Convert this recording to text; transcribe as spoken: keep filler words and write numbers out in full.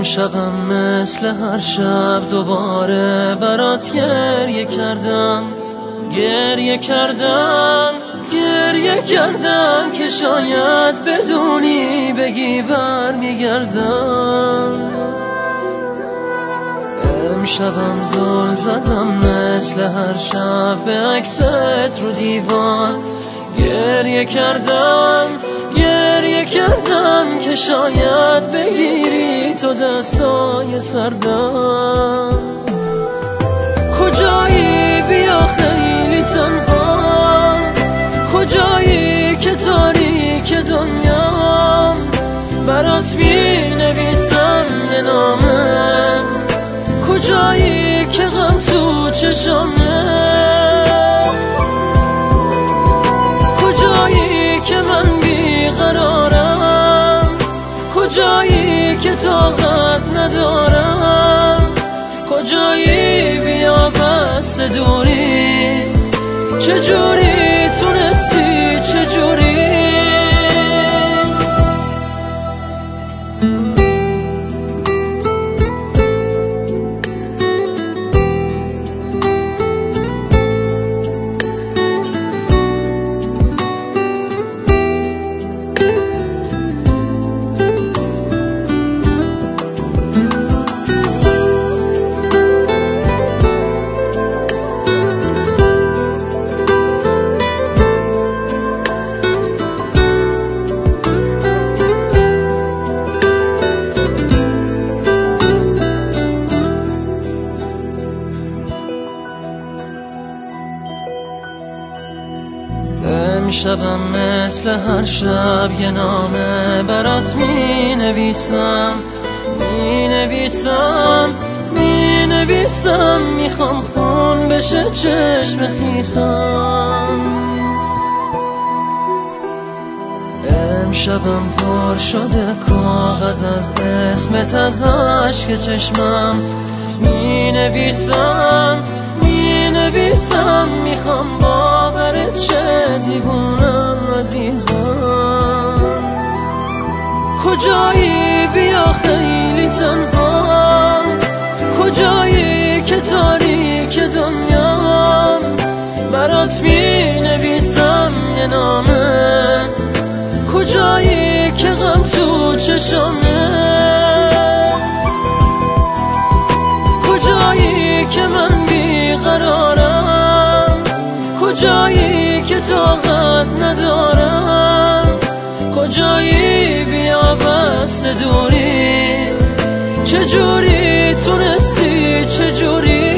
امشبم مثل هر شب دوباره برات گریه کردم گریه کردم گریه کردم که شاید بدونی بگی برمیگردم. امشبم زل زدم مثل هر شب به عکست رو دیوار گریه کردم گریه کردم که شاید بگیری تو دستای سردم. کجایی بیا خیلی تنها، کجایی که تاریک دنیام، برات می نویسم یه نامه. کجایی که غم تو چشامه، کجایی که من بیقرارم، کجایی که طاقت ندارم، کجایی بیا بس دوری، چجوری تونستی چجوری. امشبم مثل هر شب یه نامه برات می نویسم می نویسم می نویسم میخوام خون بشه چشم خیسم. امشبم پر شده کاغذ از اسمت، از عشق چشمم می نویسم می نویسم میخوام باورت شه دیوونم عزیزم. کجایی بیا خیلی تنها، کجایی که تاریک دنیام، برات می نویسم یه نامه. کجایی که غم تو چشامه، کجایی که من بیقرارم، کجایی که طاقت ندارم، کجایی بیا بس دوری، چجوری تونستی چجوری.